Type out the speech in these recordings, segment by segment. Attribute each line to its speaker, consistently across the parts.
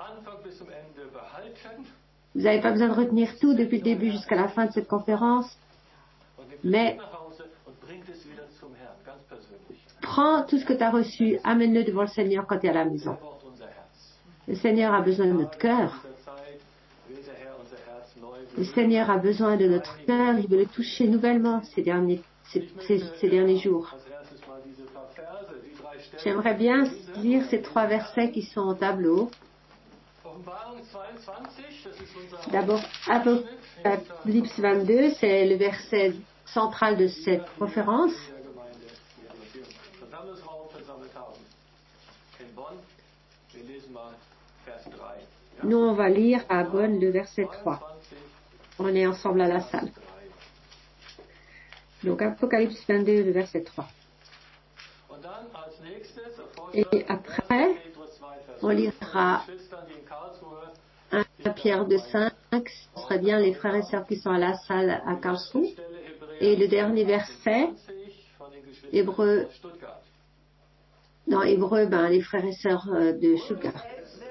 Speaker 1: Vous n'avez pas besoin de retenir tout depuis le début jusqu'à la fin de cette conférence, mais prends tout ce que tu as reçu, amène-le devant le Seigneur quand tu es à la maison. Le Seigneur a besoin de notre cœur. Le Seigneur a besoin de notre cœur, il veut le toucher nouvellement ces derniers jours. J'aimerais bien lire ces 3 versets qui sont au tableau. D'abord, Apocalypse 22, c'est le verset central de cette conférence. Nous, on va lire à Bonn le verset 3. On est ensemble à la salle. Donc, Apocalypse 22, le verset 3. Et après, on lira 1 Pierre 2,5. Ce serait bien les frères et sœurs qui sont à la salle à Karlsruhe. Et le dernier verset, Hébreux, les frères et sœurs de Stuttgart.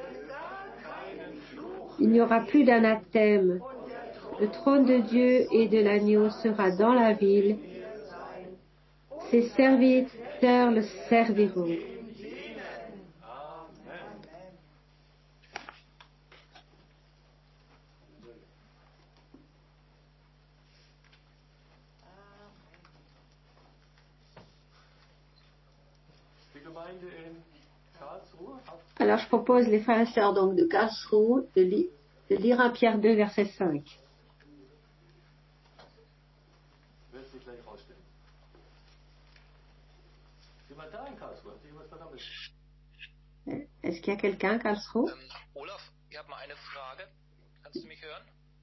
Speaker 1: Il n'y aura plus d'anathème. Le trône de Dieu et de l'agneau sera dans la ville. Ses serviteurs le serviront. Alors je propose les frères et sœurs donc de Karlsruhe de lire 1 Pierre 2 verset 5. Est-ce qu'il y a quelqu'un à Karlsruhe?
Speaker 2: Olaf, ich habe mal eine Frage. Kannst du mich hören?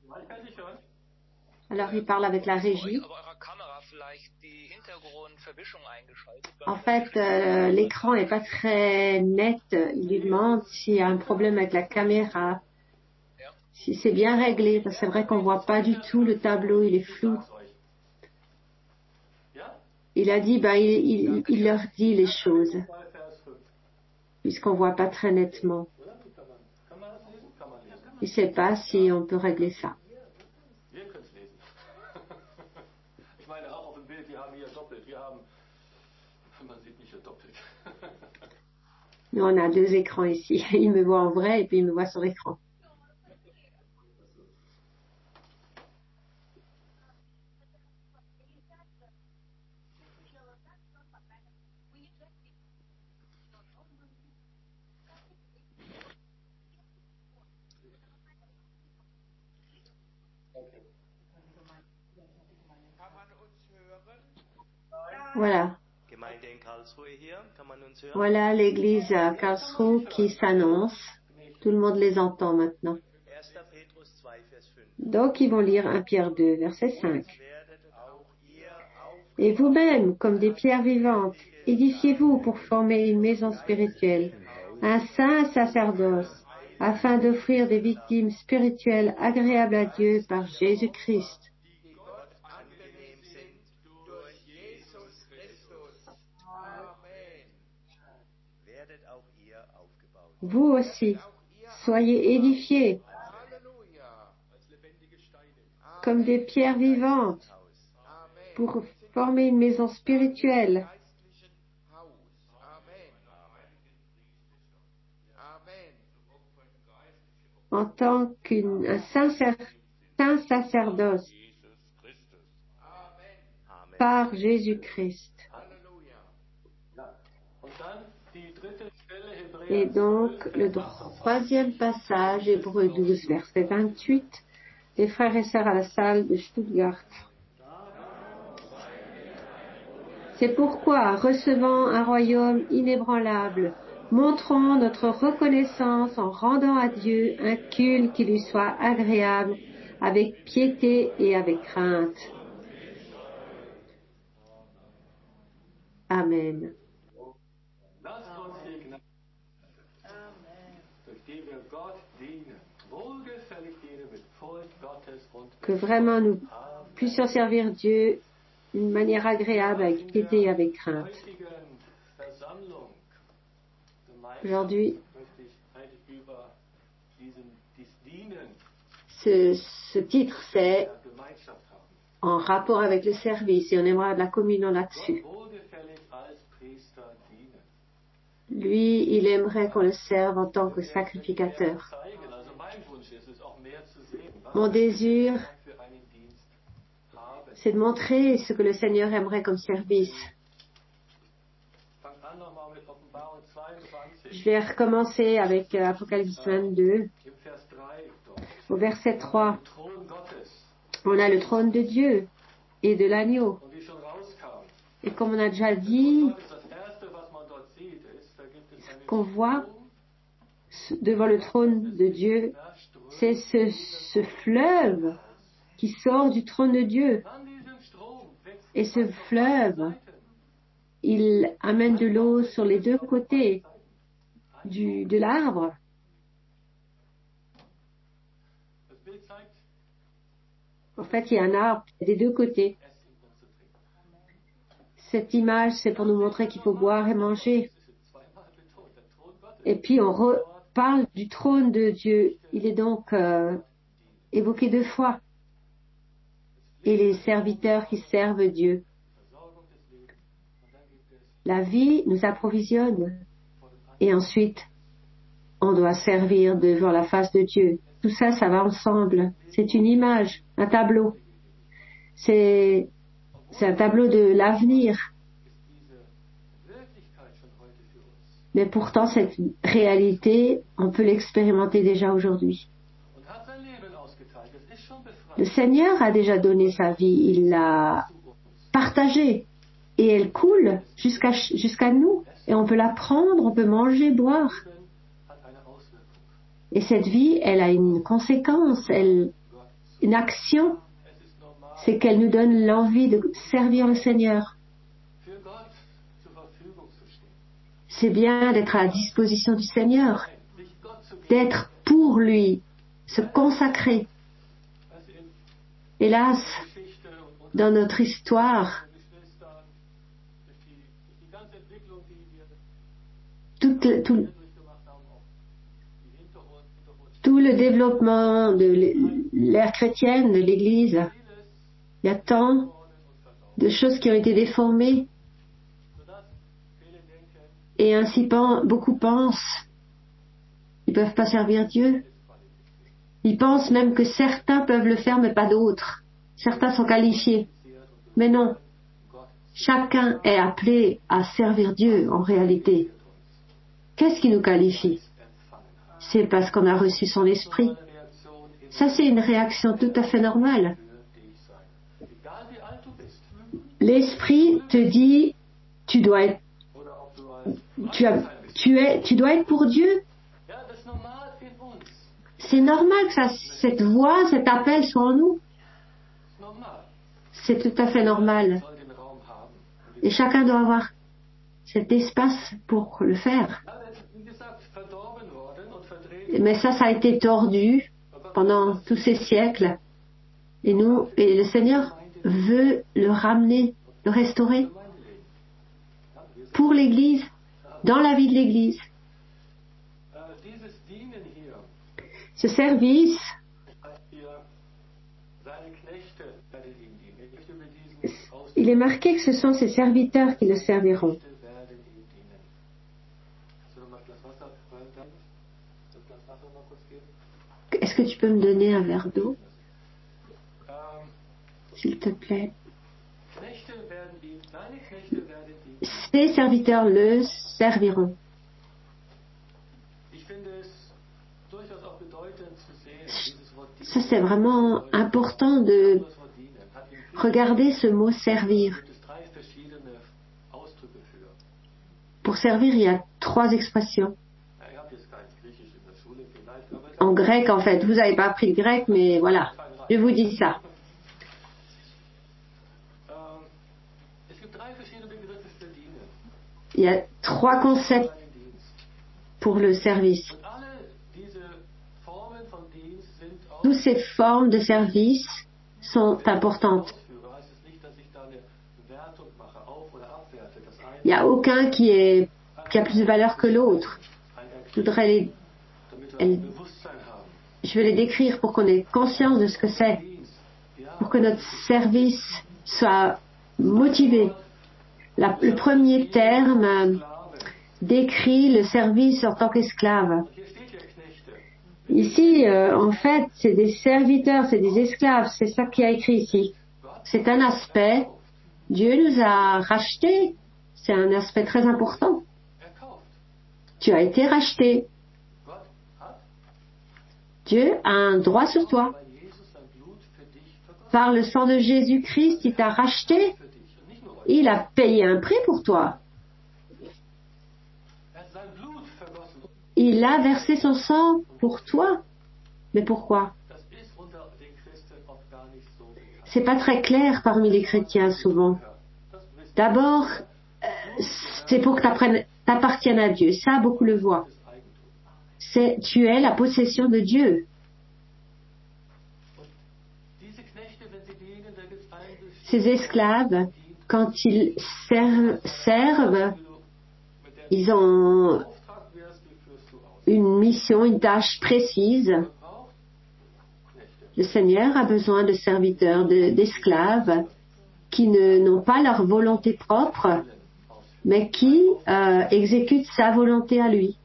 Speaker 1: Alors il parle avec la régie. En fait, l'écran n'est pas très net. Il lui demande s'il y a un problème avec la caméra, si c'est bien réglé, parce que c'est vrai qu'on ne voit pas du tout le tableau, il est flou. Il a dit, il leur dit les choses, puisqu'on ne voit pas très nettement. Il ne sait pas si on peut régler ça. Nous, on a 2 écrans ici. Il me voit en vrai et puis il me voit sur l'écran. Voilà. Voilà l'église à Karlsruhe qui s'annonce. Tout le monde les entend maintenant. Donc, ils vont lire 1 Pierre 2, verset 5. Et vous-même, comme des pierres vivantes, édifiez-vous pour former une maison spirituelle, un saint sacerdoce, afin d'offrir des victimes spirituelles agréables à Dieu par Jésus-Christ. Vous aussi, soyez édifiés comme des pierres vivantes pour former une maison spirituelle. En tant qu'un saint sacerdoce par Jésus-Christ. Et donc, le 3e passage, Hébreux 12, verset 28, les frères et sœurs à la salle de Stuttgart. C'est pourquoi, recevant un royaume inébranlable, montrons notre reconnaissance en rendant à Dieu un culte qui lui soit agréable, avec piété et avec crainte. Amen. Que vraiment nous puissions servir Dieu d'une manière agréable, avec piété et avec crainte. Aujourd'hui, Ce titre, c'est en rapport avec le service et on aimerait de la communion là-dessus. Lui, il aimerait qu'on le serve en tant que sacrificateur. Mon désir, c'est de montrer ce que le Seigneur aimerait comme service. Je vais recommencer avec Apocalypse 22. Au verset 3, on a le trône de Dieu et de l'agneau. Et comme on a déjà dit, ce qu'on voit devant le trône de Dieu, c'est ce fleuve qui sort du trône de Dieu. Et ce fleuve, il amène de l'eau sur les deux côtés de l'arbre. En fait, il y a un arbre des deux côtés. Cette image, c'est pour nous montrer qu'il faut boire et manger. Et puis, on reparle du trône de Dieu. Il est donc évoqué deux fois. Et les serviteurs qui servent Dieu. La vie nous approvisionne. Et ensuite, on doit servir devant la face de Dieu. Tout ça, ça va ensemble. C'est une image, un tableau. C'est un tableau de l'avenir. Mais pourtant, cette réalité, on peut l'expérimenter déjà aujourd'hui. Le Seigneur a déjà donné sa vie, il l'a partagée et elle coule jusqu'à nous. Et on peut la prendre, on peut manger, boire. Et cette vie, elle a une conséquence, une action. C'est qu'elle nous donne l'envie de servir le Seigneur. C'est bien d'être à la disposition du Seigneur, d'être pour lui, se consacrer. Hélas, dans notre histoire, tout le développement de l'ère chrétienne, de l'Église, il y a tant de choses qui ont été déformées. Et ainsi, beaucoup pensent, ils ne peuvent pas servir Dieu. Ils pensent même que certains peuvent le faire, mais pas d'autres. Certains sont qualifiés. Mais non. Chacun est appelé à servir Dieu, en réalité. Qu'est-ce qui nous qualifie? C'est parce qu'on a reçu son esprit. Ça, c'est une réaction tout à fait normale. L'esprit te dit, tu dois être pour Dieu. C'est normal que cette voix, cet appel soit en nous. C'est tout à fait normal. Et chacun doit avoir cet espace pour le faire. Mais ça a été tordu pendant tous ces siècles. Et le Seigneur veut le ramener, le restaurer pour l'Église, dans la vie de l'Église. Ce service, il est marqué que ce sont ses serviteurs qui le serviront. Est-ce que tu peux me donner un verre d'eau, s'il te plaît? Ces serviteurs le serviront. Ça, c'est vraiment important de regarder ce mot servir. Pour servir, il y a 3 expressions. En grec, en fait. Vous n'avez pas appris le grec, mais voilà. Je vous dis ça. Il y a 3 concepts pour le service. Toutes ces formes de service sont importantes. Il n'y a aucun qui a plus de valeur que l'autre. Je voudrais je vais les décrire pour qu'on ait conscience de ce que c'est, pour que notre service soit motivé. Le premier terme décrit le service en tant qu'esclave. Ici, en fait, c'est des serviteurs, c'est des esclaves, c'est ça qui a écrit ici. C'est un aspect, Dieu nous a rachetés, c'est un aspect très important. Tu as été racheté. Dieu a un droit sur toi. Par le sang de Jésus-Christ, il t'a racheté. Il a payé un prix pour toi. Il a versé son sang pour toi. Mais pourquoi? C'est pas très clair parmi les chrétiens souvent. D'abord, c'est pour que t'appartiennes à Dieu. Ça, beaucoup le voient. Tu es la possession de Dieu. Ces esclaves, quand ils servent, ils ont une mission, une tâche précise. Le Seigneur a besoin de serviteurs, d'esclaves qui n'ont pas leur volonté propre, mais qui exécutent sa volonté à lui.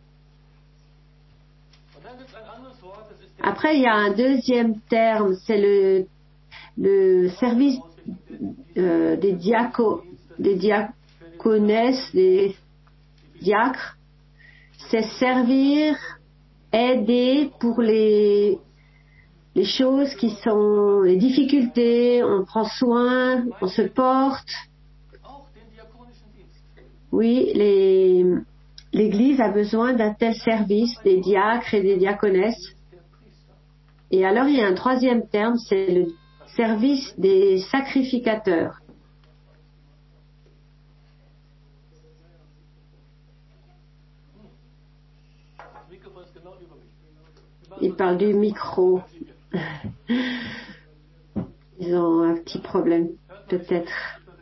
Speaker 1: Après, il y a un deuxième terme, c'est le service des diaconesses, des diacres. C'est servir, aider pour les choses qui sont les difficultés, on prend soin, on se porte. Oui, l'Église a besoin d'un tel service, des diacres et des diaconesses. Et alors il y a un troisième terme, c'est le service des sacrificateurs. Il parle du micro. Ils ont un petit problème, peut-être.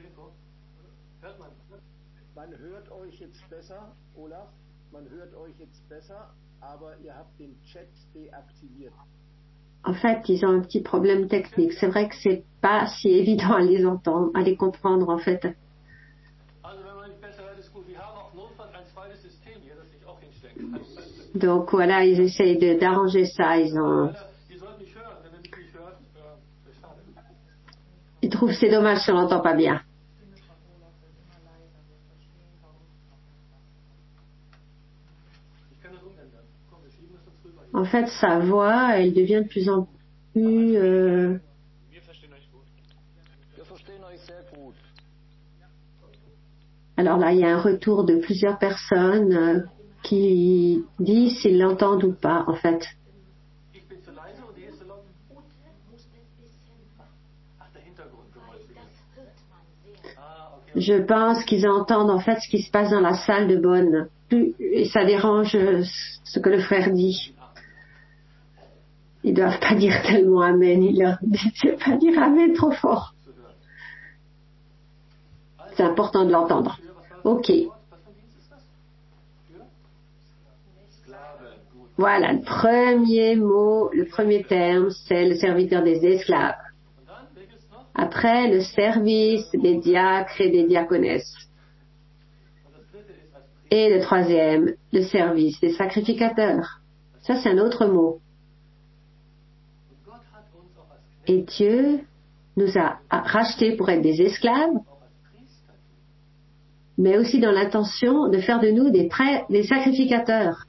Speaker 3: Man hört euch jetzt besser, Olaf, man hört euch jetzt besser, aber ihr habt den Chat deaktiviert.
Speaker 1: En fait, ils ont un petit problème technique. C'est vrai que c'est pas si évident à les entendre, à les comprendre, en fait. Donc voilà, ils essayent d'arranger ça. Ils trouvent c'est dommage si on l'entend pas bien. En fait, sa voix, elle devient de plus en plus... Alors là, il y a un retour de plusieurs personnes qui disent s'ils l'entendent ou pas, en fait. Je pense qu'ils entendent en fait ce qui se passe dans la salle de bonne. Et ça dérange ce que le frère dit. Ils doivent pas dire tellement amen. Ils leur disent pas dire amen trop fort. C'est important de l'entendre. Ok. Voilà, le premier mot, le premier terme, c'est le serviteur des esclaves. Après, le service des diacres et des diaconesses. Et le troisième, le service des sacrificateurs. Ça, c'est un autre mot. Et Dieu nous a rachetés pour être des esclaves, mais aussi dans l'intention de faire de nous des sacrificateurs.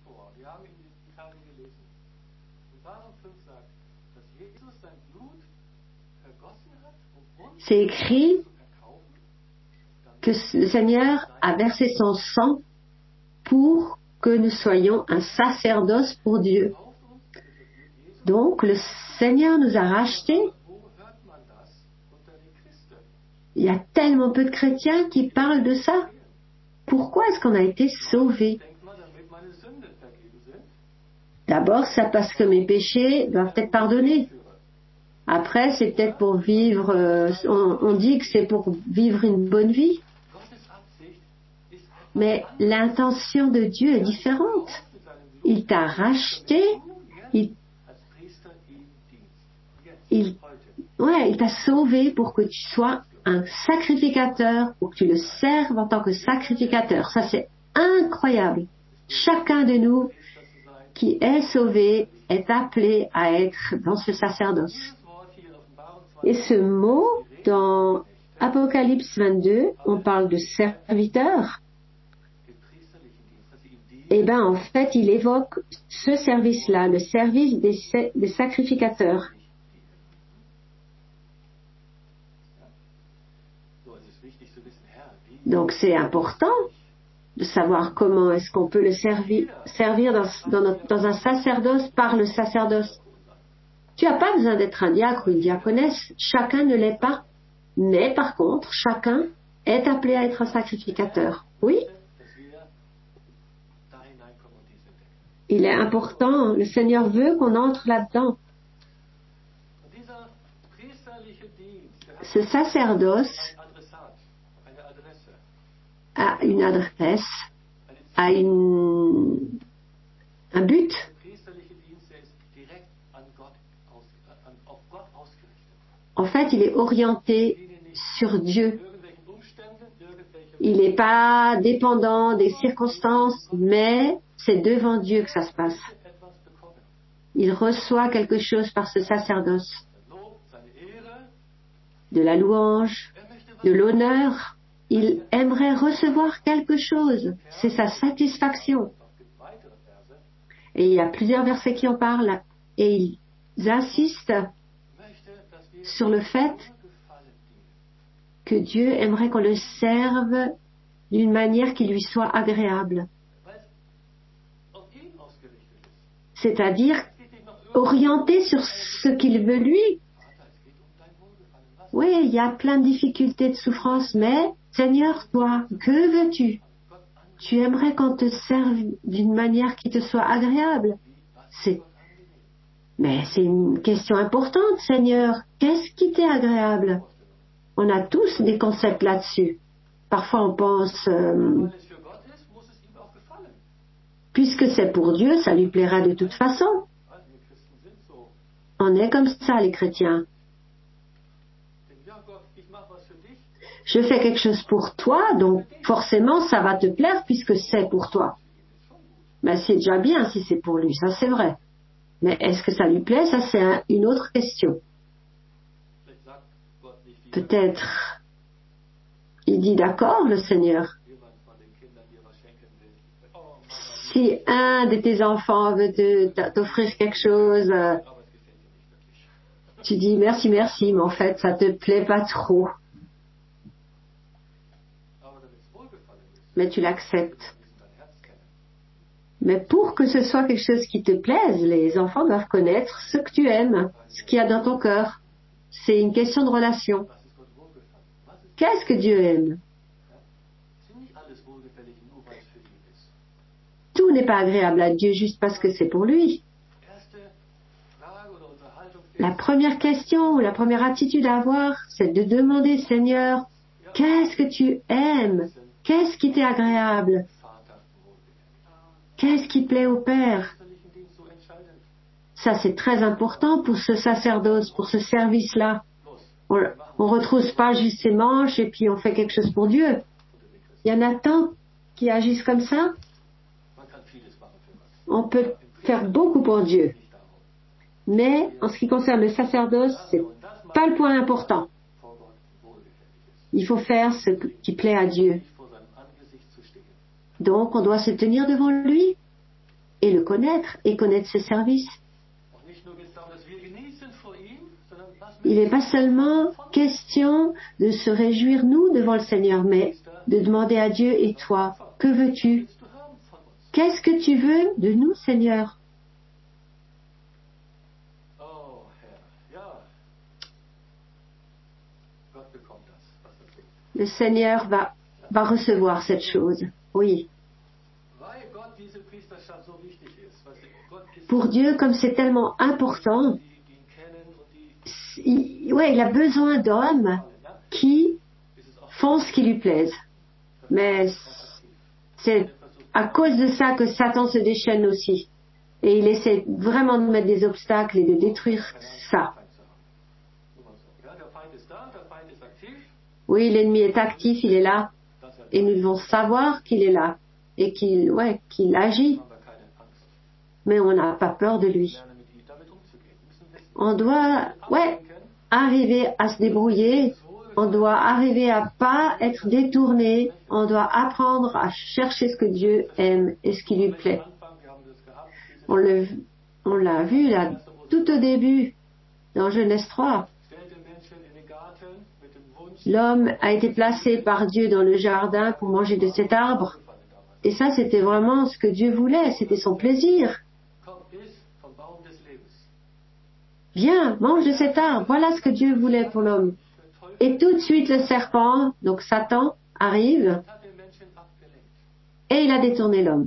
Speaker 1: C'est écrit que le Seigneur a versé son sang pour que nous soyons un sacerdoce pour Dieu. Donc, le Seigneur nous a rachetés. Il y a tellement peu de chrétiens qui parlent de ça. Pourquoi est-ce qu'on a été sauvés? D'abord, c'est parce que mes péchés doivent être pardonnés. Après, c'est peut-être pour vivre, on dit que c'est pour vivre une bonne vie. Mais l'intention de Dieu est différente. Il t'a racheté, il t'a sauvé pour que tu sois un sacrificateur, pour que tu le serves en tant que sacrificateur. Ça, c'est incroyable. Chacun de nous qui est sauvé est appelé à être dans ce sacerdoce. Et ce mot, dans Apocalypse 22, on parle de serviteur. Eh bien, en fait, il évoque ce service-là, le service des sacrificateurs. Donc, c'est important de savoir comment est-ce qu'on peut le servir dans un sacerdoce par le sacerdoce. Tu n'as pas besoin d'être un diacre ou une diaconesse, chacun ne l'est pas. Mais par contre, chacun est appelé à être un sacrificateur. Oui. Il est important, le Seigneur veut qu'on entre là-dedans. Ce sacerdoce a une adresse, a un but. En fait, il est orienté sur Dieu. Il n'est pas dépendant des circonstances, mais c'est devant Dieu que ça se passe. Il reçoit quelque chose par ce sacerdoce. De la louange, de l'honneur. Il aimerait recevoir quelque chose. C'est sa satisfaction. Et il y a plusieurs versets qui en parlent. Et ils insistent sur le fait que Dieu aimerait qu'on le serve d'une manière qui lui soit agréable. C'est-à-dire orienté sur ce qu'il veut lui. Oui, il y a plein de difficultés, de souffrances, mais Seigneur, toi, que veux-tu? Tu aimerais qu'on te serve d'une manière qui te soit agréable. Mais c'est une question importante, Seigneur. Qu'est-ce qui t'est agréable? On a tous des concepts là-dessus. Parfois on pense, puisque c'est pour Dieu, ça lui plaira de toute façon. On est comme ça, les chrétiens. Je fais quelque chose pour toi, donc forcément ça va te plaire puisque c'est pour toi. Mais c'est déjà bien si c'est pour lui, ça c'est vrai. Mais est-ce que ça lui plaît? Ça c'est une autre question. Peut-être il dit d'accord, le Seigneur. Si un de tes enfants veut t'offrir quelque chose, tu dis merci, mais en fait ça te plaît pas trop. Mais tu l'acceptes. Mais pour que ce soit quelque chose qui te plaise, les enfants doivent connaître ce que tu aimes, ce qu'il y a dans ton cœur. C'est une question de relation. Qu'est-ce que Dieu aime? Tout n'est pas agréable à Dieu juste parce que c'est pour lui. La première question ou la première attitude à avoir, c'est de demander, Seigneur, qu'est-ce que tu aimes? Qu'est-ce qui t'est agréable? Qu'est-ce qui plaît au Père? Ça, c'est très important pour ce sacerdoce, pour ce service-là. On retrousse pas juste ses manches et puis on fait quelque chose pour Dieu. Il y en a tant qui agissent comme ça. On peut faire beaucoup pour Dieu. Mais en ce qui concerne le sacerdoce, c'est pas le point important. Il faut faire ce qui plaît à Dieu. Donc, on doit se tenir devant lui et le connaître et connaître ses services. Il n'est pas seulement question de se réjouir nous devant le Seigneur, mais de demander à Dieu, et toi, que veux-tu? Qu'est-ce que tu veux de nous, Seigneur? Le Seigneur va recevoir cette chose. Oui. Pour Dieu, comme c'est tellement important, il a besoin d'hommes qui font ce qui lui plaise. Mais c'est à cause de ça que Satan se déchaîne aussi. Et il essaie vraiment de mettre des obstacles et de détruire ça. Oui, l'ennemi est actif, il est là. Et nous devons savoir qu'il est là. Et qu'il agit. Mais on n'a pas peur de lui. On doit, arriver à se débrouiller. On doit arriver à pas être détourné. On doit apprendre à chercher ce que Dieu aime et ce qui lui plaît. On l'a vu là, tout au début, dans Genèse 3. L'homme a été placé par Dieu dans le jardin pour manger de cet arbre. Et ça, c'était vraiment ce que Dieu voulait, c'était son plaisir. Viens, mange de cet arbre, voilà ce que Dieu voulait pour l'homme. Et tout de suite, le serpent, donc Satan, arrive et il a détourné l'homme.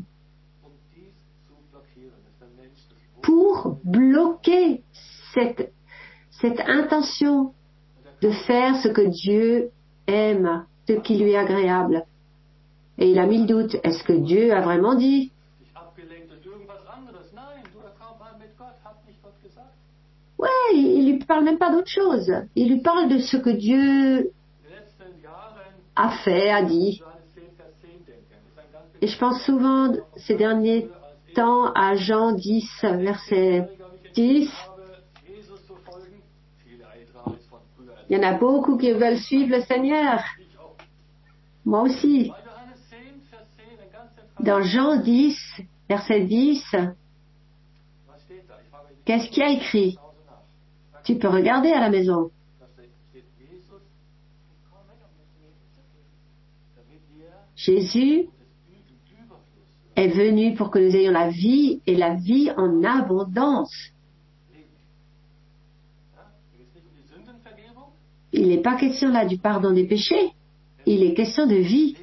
Speaker 1: Pour bloquer cette intention de faire ce que Dieu aime, ce qui lui est agréable. Et il a mis le doute. Est-ce que Dieu a vraiment dit? Ouais, il lui parle même pas d'autre chose. Il lui parle de ce que Dieu a fait, a dit. Et je pense souvent ces derniers temps à Jean 10, verset 10. Il y en a beaucoup qui veulent suivre le Seigneur. Moi aussi. Dans Jean 10, verset 10, qu'est-ce qu'il y a écrit? Tu peux regarder à la maison. Jésus est venu pour que nous ayons la vie et la vie en abondance. Il n'est pas question là du pardon des péchés. Il est question de vie.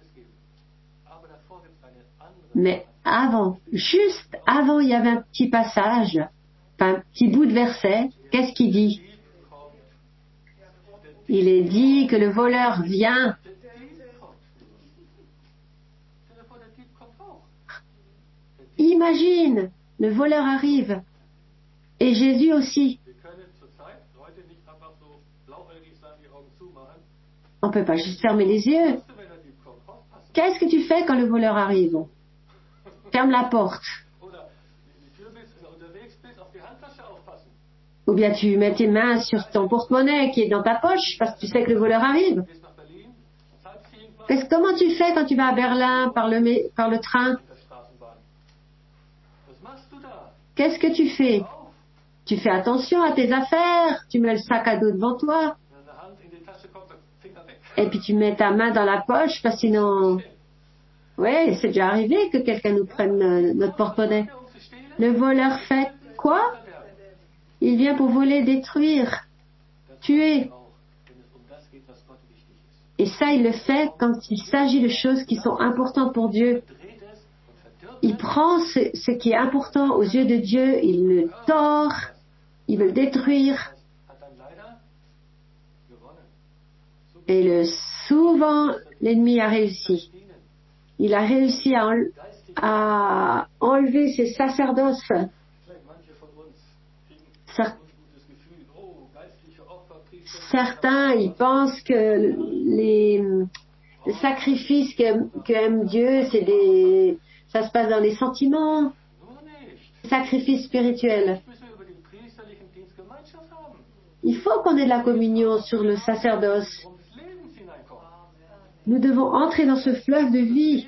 Speaker 1: Mais juste avant, il y avait un petit passage, un petit bout de verset. Qu'est-ce qu'il dit? Il est dit que le voleur vient. Imagine, le voleur arrive. Et Jésus aussi. On ne peut pas juste fermer les yeux. Qu'est-ce que tu fais quand le voleur arrive? Ferme la porte. Ou bien tu mets tes mains sur ton porte-monnaie qui est dans ta poche parce que tu sais que le voleur arrive. Comment tu fais quand tu vas à Berlin par le train? Qu'est-ce que tu fais? Tu fais attention à tes affaires, tu mets le sac à dos devant toi. Et puis tu mets ta main dans la poche parce que sinon... Oui, c'est déjà arrivé que quelqu'un nous prenne notre porte-monnaie. Le voleur fait quoi? Il vient pour voler, détruire, tuer. Et ça, il le fait quand il s'agit de choses qui sont importantes pour Dieu. Il prend ce qui est important aux yeux de Dieu, il le tord, il veut le détruire. Et souvent, l'ennemi a réussi. Il a réussi à enlever ses sacerdoces. Certains, ils pensent que les sacrifices qu'aime Dieu, ça se passe dans les sentiments, sacrifices spirituels. Il faut qu'on ait de la communion sur le sacerdoce. Nous devons entrer dans ce fleuve de vie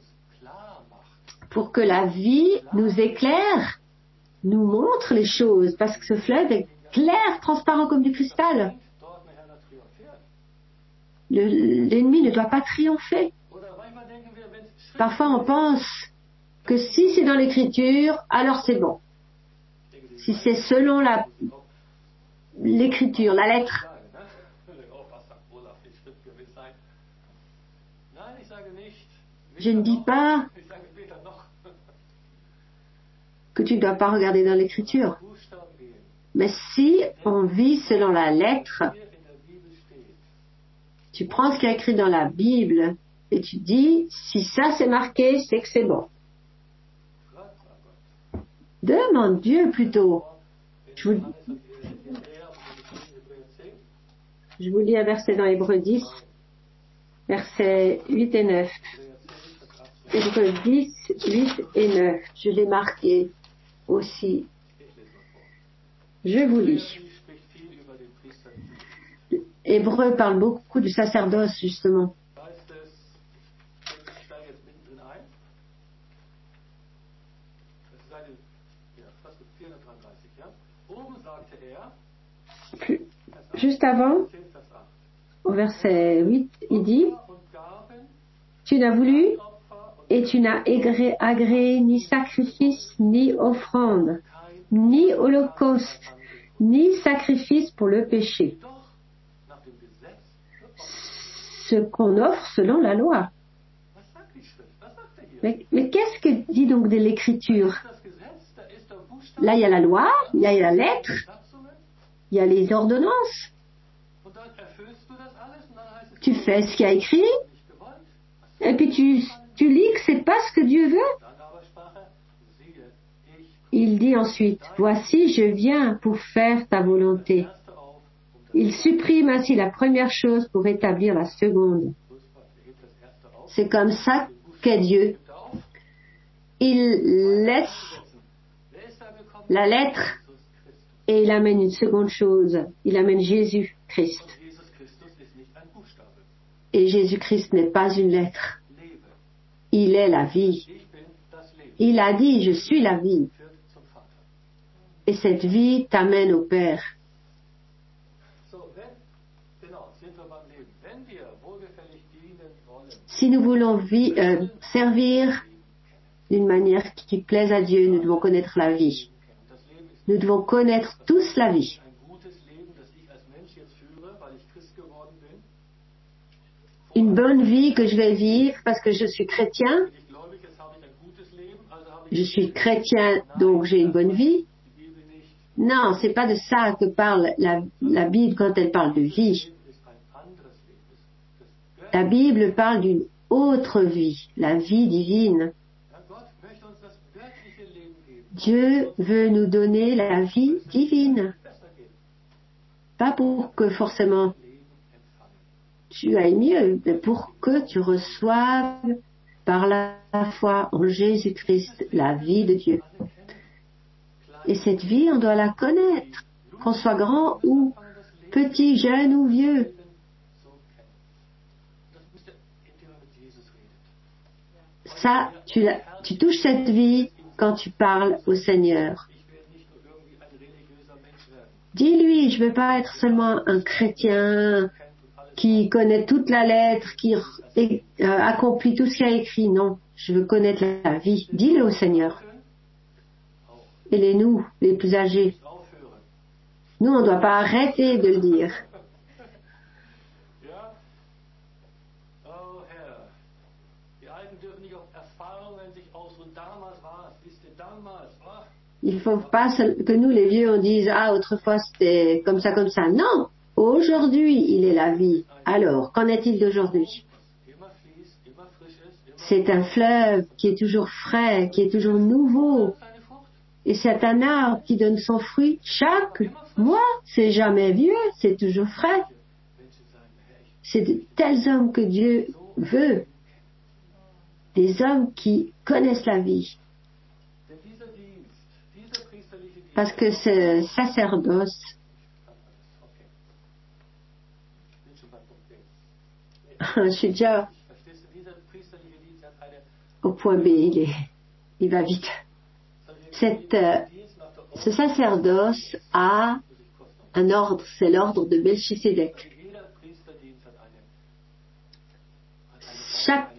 Speaker 1: pour que la vie nous éclaire, nous montre les choses, parce que ce fleuve est clair, transparent comme du cristal. L'ennemi ne doit pas triompher. Parfois on pense que si c'est dans l'écriture, alors c'est bon. Si c'est selon l'écriture, la lettre. Je ne dis pas que tu ne dois pas regarder dans l'écriture. Mais si on vit selon la lettre, tu prends ce qui est écrit dans la Bible et tu dis, si ça c'est marqué, c'est que c'est bon. Demande Dieu plutôt. Je vous lis un verset dans Hébreux 10, versets 8 et 9. Hébreux 10, 8 et 9. Je l'ai marqué aussi. Je vous lis. Hébreux parle beaucoup du sacerdoce, justement. Juste avant, au verset 8, il dit « Tu n'as voulu et tu n'as agréé ni sacrifice, ni offrande, ni holocauste, ni sacrifice pour le péché. » Ce qu'on offre selon la loi. Mais qu'est-ce que dit donc de l'Écriture? Là, il y a la loi, il y a la lettre, il y a les ordonnances. Tu fais ce qu'il y a écrit, et puis tu lis que c'est pas ce que Dieu veut. Il dit ensuite, voici, je viens pour faire ta volonté. Il supprime ainsi la première chose pour établir la seconde. C'est comme ça qu'est Dieu. Il laisse la lettre et il amène une seconde chose. Il amène Jésus-Christ. Et Jésus-Christ n'est pas une lettre. Il est la vie. Il a dit, je suis la vie. Et cette vie t'amène au Père. Si nous voulons servir d'une manière qui plaise à Dieu, nous devons connaître la vie. Nous devons connaître tous la vie. Une bonne vie que je vais vivre parce que je suis chrétien. Je suis chrétien, donc j'ai une bonne vie. Non, c'est pas de ça que parle la Bible quand elle parle de vie. La Bible parle d'une autre vie, la vie divine. Dieu veut nous donner la vie divine. Pas pour que forcément tu ailles mieux, mais pour que tu reçoives par la foi en Jésus-Christ la vie de Dieu. Et cette vie, on doit la connaître, qu'on soit grand ou petit, jeune ou vieux. Ça, tu touches cette vie quand tu parles au Seigneur. Dis-lui, je ne veux pas être seulement un chrétien qui connaît toute la lettre, qui accomplit tout ce qu'il y a écrit. Non, je veux connaître la vie. Dis-le au Seigneur. Et nous, les plus âgés, nous, on ne doit pas arrêter de le dire. Il ne faut pas que nous, les vieux, on dise « Ah, autrefois, c'était comme ça, comme ça. » Non, aujourd'hui, il est la vie. Alors, qu'en est-il d'aujourd'hui? C'est un fleuve qui est toujours frais, qui est toujours nouveau. Et c'est un arbre qui donne son fruit chaque mois. C'est jamais vieux, c'est toujours frais. C'est de tels hommes que Dieu veut. Des hommes qui connaissent la vie. Parce que ce sacerdoce, je suis déjà au point B, il va vite. Ce sacerdoce a un ordre, c'est l'ordre de Melchisédek. Chaque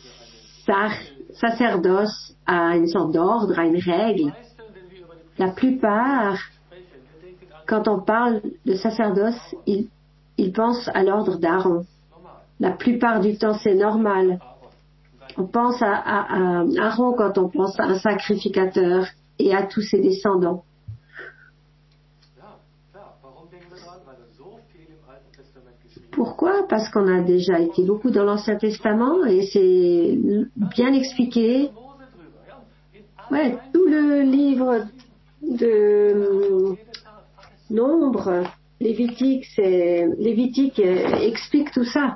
Speaker 1: sacerdoce a une sorte d'ordre, a une règle. La plupart, quand on parle de sacerdoce, ils pensent à l'ordre d'Aaron. La plupart du temps, c'est normal. On pense à Aaron quand on pense à un sacrificateur et à tous ses descendants. Pourquoi? Parce qu'on a déjà été beaucoup dans l'Ancien Testament et c'est bien expliqué. Ouais, tout le livre de Nombre, Lévitique explique tout ça.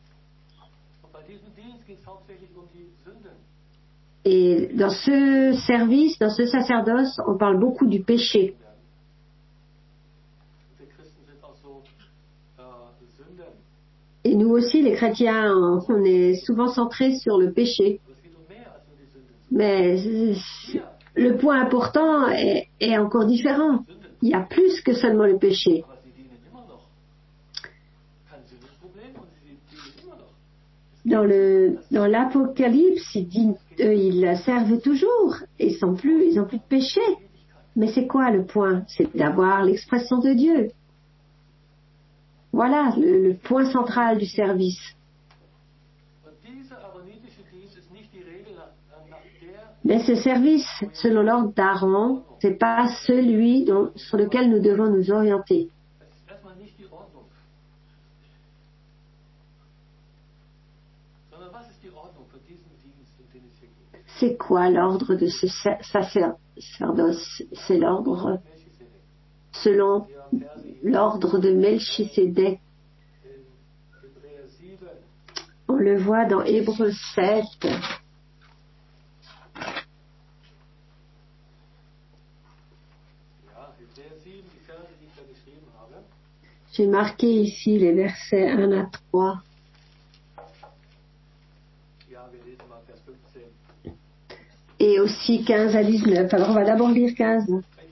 Speaker 1: Et dans ce service, dans ce sacerdoce, on parle beaucoup du péché. Et nous aussi, les chrétiens, on est souvent centrés sur le péché. Mais le point important est encore différent. Il y a plus que seulement le péché. Dans l'Apocalypse, il dit ils servent toujours. Ils ont plus de péché. Mais c'est quoi le point? C'est d'avoir l'expression de Dieu. Voilà le point central du service. Mais ce service, selon l'ordre d'Aaron, c'est pas celui sur lequel nous devons nous orienter. C'est quoi l'ordre de ce sacerdoce? C'est l'ordre selon l'ordre de Melchisédek. On le voit dans Hébreux 7. J'ai marqué ici les versets 1 à 3. Et aussi 15 à 19. Alors on va d'abord lire 15.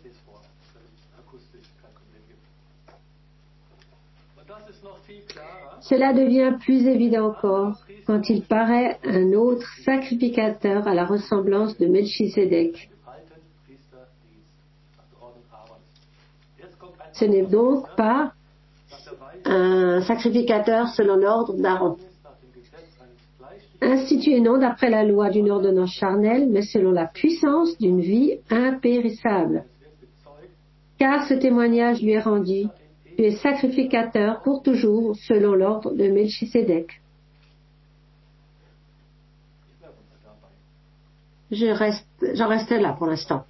Speaker 1: Cela devient plus évident encore quand il paraît un autre sacrificateur à la ressemblance de Melchisédek. Ce n'est donc pas un sacrificateur selon l'ordre d'Aaron, institué non d'après la loi d'une ordonnance charnelle, mais selon la puissance d'une vie impérissable. Car ce témoignage lui est rendu, tu es sacrificateur pour toujours selon l'ordre de Melchisédek. J'en reste là pour l'instant.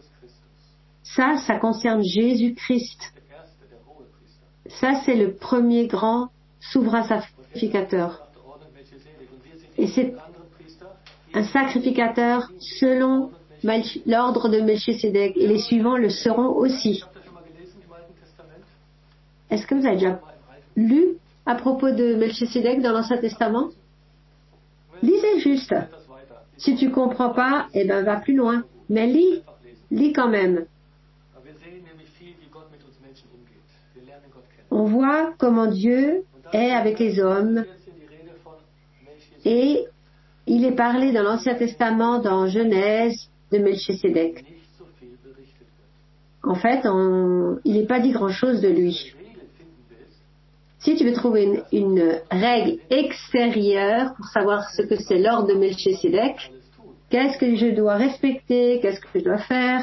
Speaker 1: Ça concerne Jésus-Christ. Ça, c'est le premier grand souverain sacrificateur. Et c'est un sacrificateur selon l'ordre de Melchisédek. Et les suivants le seront aussi. Est-ce que vous avez déjà lu à propos de Melchisédek dans l'Ancien Testament? Lisez juste. Si tu comprends pas, va plus loin. Mais lis quand même. On voit comment Dieu est avec les hommes. Et il est parlé dans l'Ancien Testament, dans Genèse, de Melchisédek. En fait, il n'est pas dit grand-chose de lui. Si tu veux trouver une règle extérieure pour savoir ce que c'est l'ordre de Melchisédek, qu'est-ce que je dois respecter, qu'est-ce que je dois faire,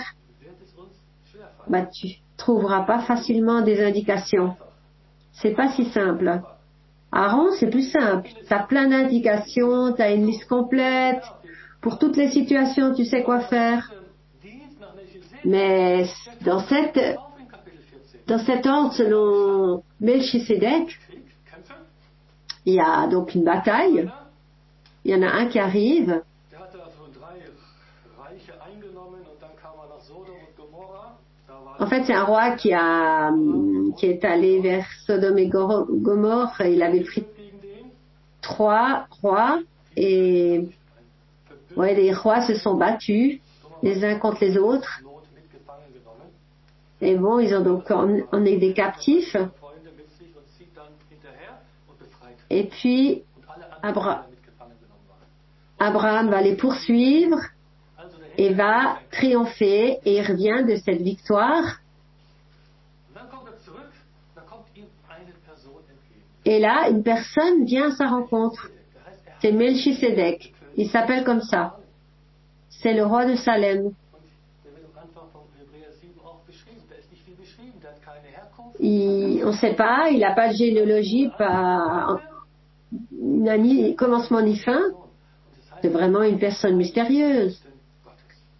Speaker 1: tu trouveras pas facilement des indications. C'est pas si simple. Aaron, c'est plus simple. Tu as plein d'indications, tu as une liste complète. Pour toutes les situations, tu sais quoi faire. Mais dans cet ordre, selon Melchisédek, il y a donc une bataille. Il y en a un qui arrive. En fait, c'est un roi qui est allé vers Sodome et Gomorrhe. Il avait pris 3 rois et les rois se sont battus les uns contre les autres. Et bon, ils ont donc emmené des captifs. Et puis, Abraham va les poursuivre et va triompher et il revient de cette victoire. Et là, une personne vient à sa rencontre. C'est Melchisédek. Il s'appelle comme ça. C'est le roi de Salem. On ne sait pas, il n'a pas de généalogie, pas ni commencement ni fin. C'est vraiment une personne mystérieuse.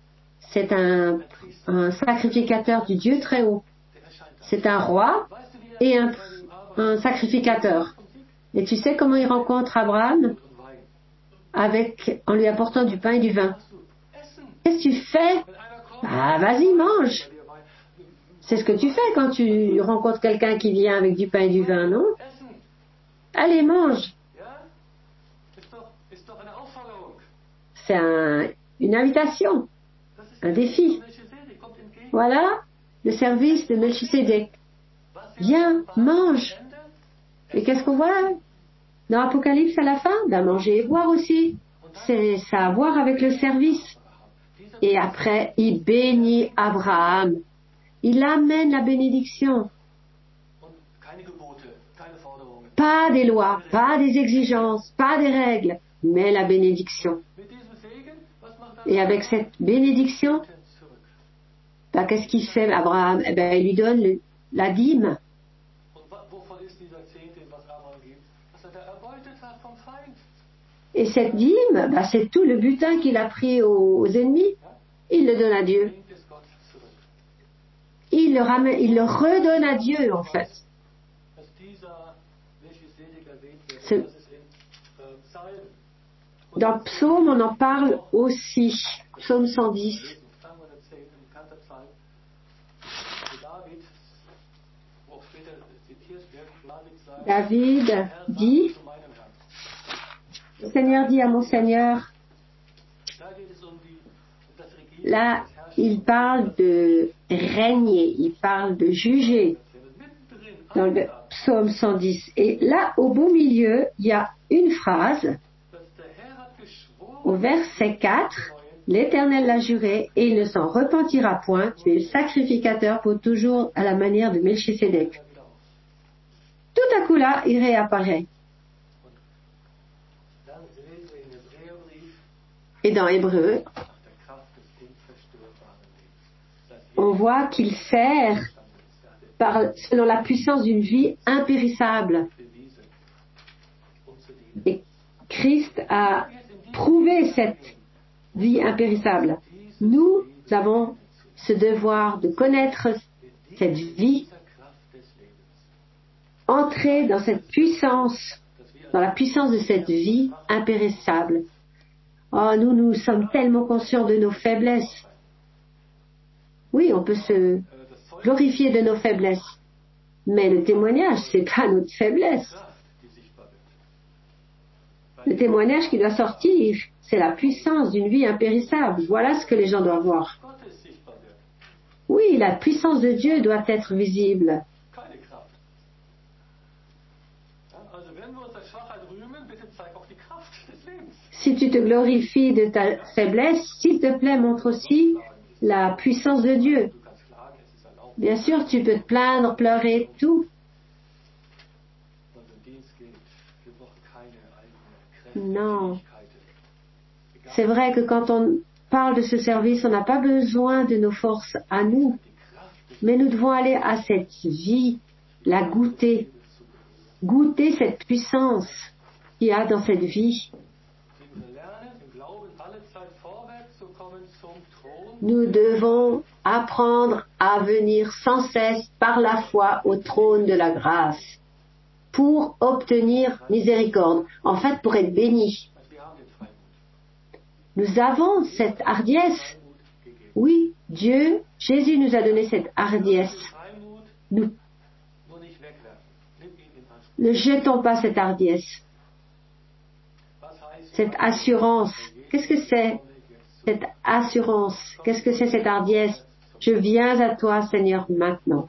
Speaker 1: C'est un sacrificateur du Dieu très haut. C'est un roi. et un sacrificateur. Et tu sais comment il rencontre Abraham? En lui apportant du pain et du vin. Qu'est-ce que tu fais? Ah, vas-y, mange. C'est ce que tu fais quand tu rencontres quelqu'un qui vient avec du pain et du vin, non? Allez, mange. C'est une invitation, un défi. Voilà le service de Melchisédek. Viens, mange. Et qu'est-ce qu'on voit dans l'Apocalypse à la fin? Manger et boire aussi. Ça a à voir avec le service. Et après, il bénit Abraham. Il amène la bénédiction. Pas des lois, pas des exigences, pas des règles, mais la bénédiction. Et avec cette bénédiction, qu'est-ce qu'il fait Abraham? Il lui donne la dîme. Et cette dîme, c'est tout le butin qu'il a pris aux ennemis. Il le donne à Dieu. Il le redonne à Dieu, en fait. Dans Psaume, on en parle aussi. Psaume 110. David dit, le Seigneur dit à mon Seigneur, là, il parle de régner, il parle de juger dans le psaume 110. Et là, au beau milieu, il y a une phrase, au verset 4, l'Éternel l'a juré et il ne s'en repentira point, tu es le sacrificateur pour toujours à la manière de Melchisédek. Tout à coup là, il réapparaît. Et dans Hébreu, on voit qu'il sert selon la puissance d'une vie impérissable. Et Christ a prouvé cette vie impérissable. Nous avons ce devoir de connaître cette vie, entrer dans cette puissance, dans la puissance de cette vie impérissable. Oh, nous sommes tellement conscients de nos faiblesses. Oui, on peut se glorifier de nos faiblesses. Mais le témoignage, c'est pas notre faiblesse. Le témoignage qui doit sortir, c'est la puissance d'une vie impérissable. Voilà ce que les gens doivent voir. Oui, la puissance de Dieu doit être visible. Si tu te glorifies de ta faiblesse, s'il te plaît, montre aussi la puissance de Dieu. Bien sûr, tu peux te plaindre, pleurer, tout. Non. C'est vrai que quand on parle de ce service, on n'a pas besoin de nos forces à nous. Mais nous devons aller à cette vie, la goûter. Goûter cette puissance qu'il y a dans cette vie. Nous devons apprendre à venir sans cesse par la foi au trône de la grâce pour obtenir miséricorde, en fait pour être bénis. Nous avons cette hardiesse. Oui, Jésus nous a donné cette hardiesse. Nous ne jetons pas cette hardiesse, cette assurance. Qu'est-ce que c'est cette assurance? Qu'est-ce que c'est cette hardiesse? Je viens à toi, Seigneur, maintenant.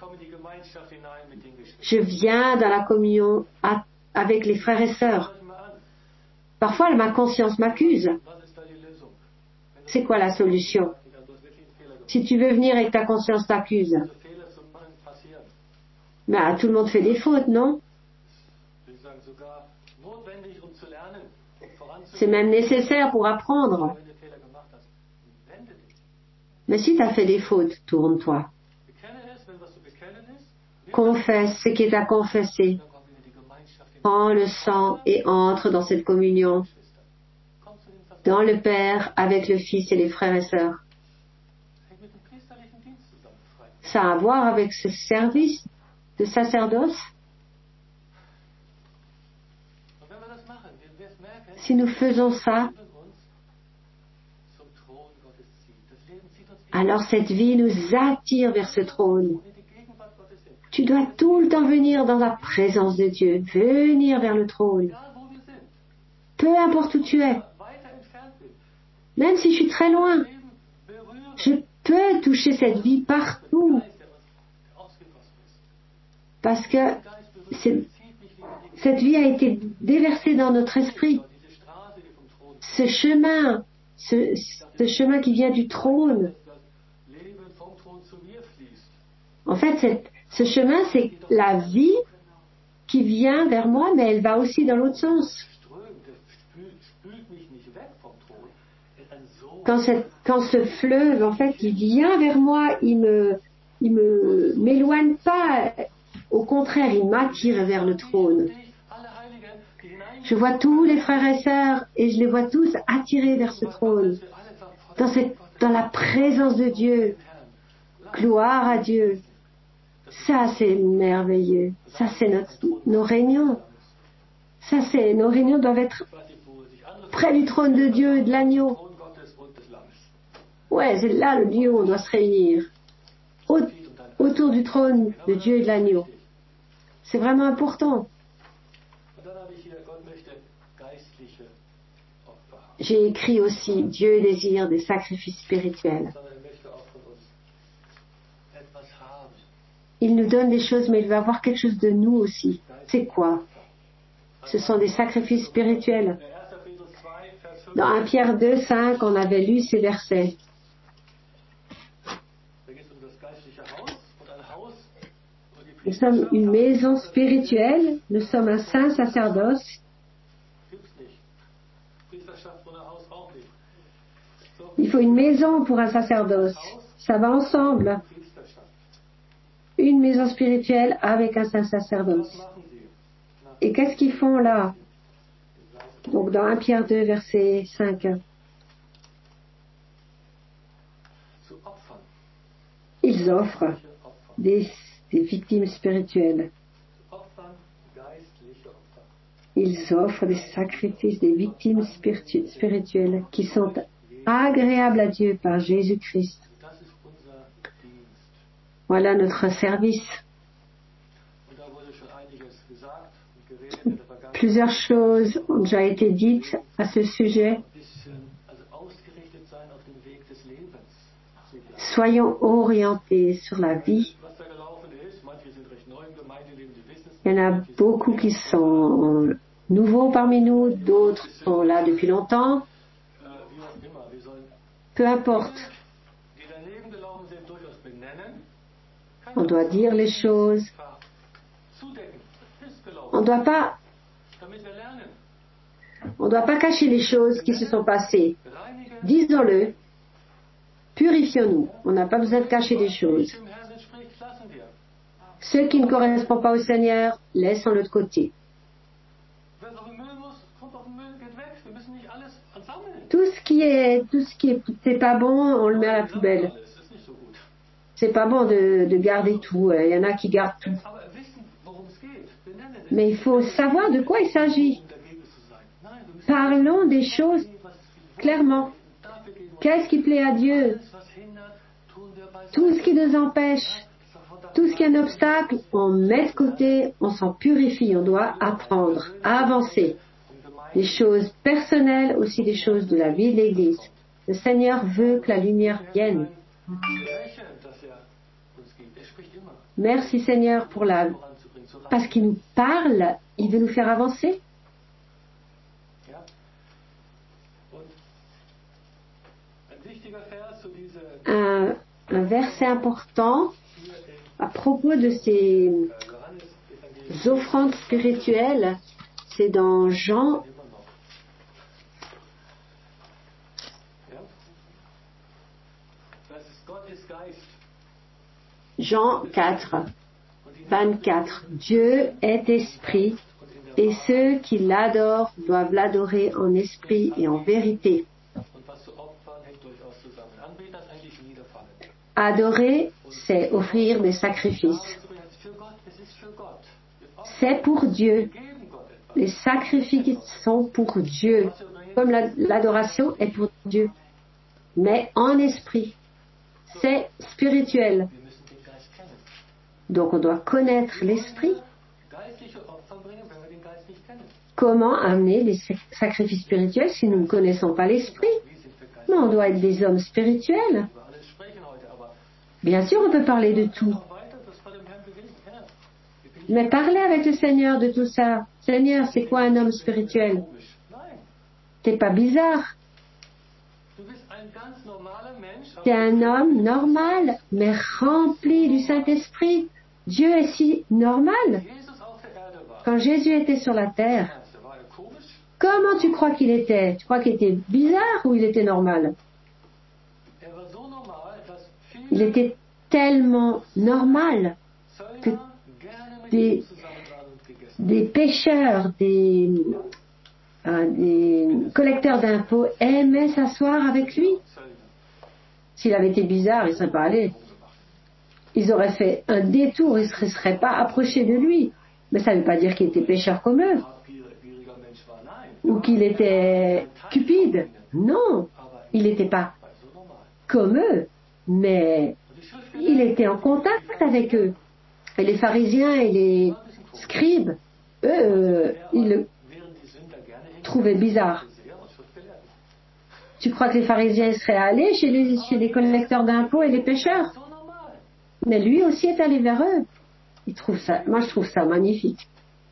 Speaker 1: Je viens dans la communion avec les frères et sœurs. Parfois, ma conscience m'accuse. C'est quoi la solution? Si tu veux venir et que ta conscience t'accuse, tout le monde fait des fautes, non? C'est même nécessaire pour apprendre. Mais si tu as fait des fautes, tourne-toi. Confesse ce qui est à confesser. Prends le sang et entre dans cette communion, dans le Père, avec le Fils et les frères et sœurs. Ça a à voir avec ce service de sacerdoce. Si nous faisons ça, alors cette vie nous attire vers ce trône. Tu dois tout le temps venir dans la présence de Dieu, venir vers le trône. Peu importe où tu es, même si je suis très loin, je peux toucher cette vie partout. Parce que cette vie a été déversée dans notre esprit. Ce chemin qui vient du trône. En fait, ce chemin, c'est la vie qui vient vers moi, mais elle va aussi dans l'autre sens. Quand ce fleuve, en fait, il vient vers moi, il m'éloigne pas. Au contraire, il m'attire vers le trône. Je vois tous les frères et sœurs et je les vois tous attirés vers ce trône. Dans la présence de Dieu. Gloire à Dieu. Ça, c'est merveilleux. Ça, c'est nos réunions. Nos réunions doivent être près du trône de Dieu et de l'agneau. Ouais, c'est là le lieu où on doit se réunir. Autour du trône de Dieu et de l'agneau. C'est vraiment important. J'ai écrit aussi, Dieu désire des sacrifices spirituels. Il nous donne des choses, mais il veut avoir quelque chose de nous aussi. C'est quoi? Ce sont des sacrifices spirituels. Dans 1 Pierre 2, 5, on avait lu ces versets. Nous sommes une maison spirituelle, nous sommes un saint sacerdoce. Il faut une maison pour un sacerdoce. Ça va ensemble. Une maison spirituelle avec un saint sacerdoce. Et qu'est-ce qu'ils font là? Donc dans 1 Pierre 2, verset 5. Ils offrent des victimes spirituelles. Ils offrent des sacrifices, des victimes spirituelles qui sont agréables à Dieu par Jésus-Christ. Voilà notre service. Plusieurs choses ont déjà été dites à ce sujet. Soyons orientés sur la vie. Il y en a beaucoup qui sont nouveaux parmi nous, d'autres sont là depuis longtemps. Peu importe. On doit dire les choses. On ne doit pas cacher les choses qui se sont passées. Disons-le. Purifions-nous. On n'a pas besoin de cacher des choses. Ce qui ne correspond pas au Seigneur, laissons-le de côté. Tout ce qui c'est pas bon, on le met à la poubelle. C'est pas bon de garder tout. Il y en a qui gardent tout. Mais il faut savoir de quoi il s'agit. Parlons des choses clairement. Qu'est-ce qui plaît à Dieu? Tout ce qui nous empêche, tout ce qui est un obstacle, on met de côté, on s'en purifie, on doit apprendre à avancer. Des choses personnelles, aussi des choses de la vie de l'Église. Le Seigneur veut que la lumière vienne. Merci Seigneur parce qu'il nous parle, il veut nous faire avancer. Un verset important à propos de ces offrandes spirituelles, c'est dans Jean 4, 24. Dieu est esprit et ceux qui l'adorent doivent l'adorer en esprit et en vérité. Adorer, c'est offrir des sacrifices. C'est pour Dieu. Les sacrifices sont pour Dieu. Comme l'adoration est pour Dieu. Mais en esprit. C'est spirituel. Donc on doit connaître l'esprit. Comment amener les sacrifices spirituels si nous ne connaissons pas l'esprit? Mais on doit être des hommes spirituels. Bien sûr, on peut parler de tout. Mais parler avec le Seigneur de tout ça. Seigneur, c'est quoi un homme spirituel? T'es pas bizarre. T'es un homme normal, mais rempli du Saint-Esprit. Dieu est si normal. Quand Jésus était sur la terre, comment tu crois qu'il était? Tu crois qu'il était bizarre ou il était normal? Il était tellement normal que des pêcheurs, des collecteurs d'impôts aimaient s'asseoir avec lui. S'il avait été bizarre, il ne serait pas allé. Ils auraient fait un détour, ils ne se seraient pas approchés de lui. Mais ça ne veut pas dire qu'il était pécheur comme eux. Ou qu'il était cupide. Non, il n'était pas comme eux. Mais il était en contact avec eux. Et les pharisiens et les scribes, eux, ils le trouvaient bizarre. Tu crois que les pharisiens seraient allés chez les collecteurs d'impôts et les pécheurs? Mais lui aussi est allé vers eux. Moi je trouve ça magnifique.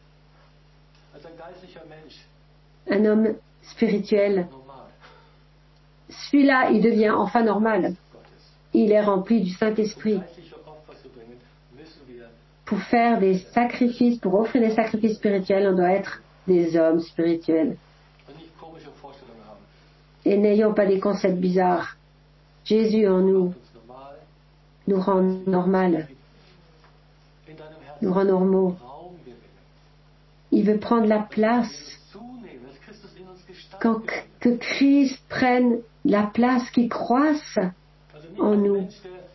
Speaker 1: Un homme spirituel. Celui-là, il devient enfin normal. Il est rempli du Saint-Esprit. Pour faire des sacrifices, pour offrir des sacrifices spirituels, on doit être des hommes spirituels. Et n'ayons pas des concepts bizarres. Jésus en nous rend normal, nous rend normaux. Il veut prendre la place. Que Christ prenne la place qui croisse en nous.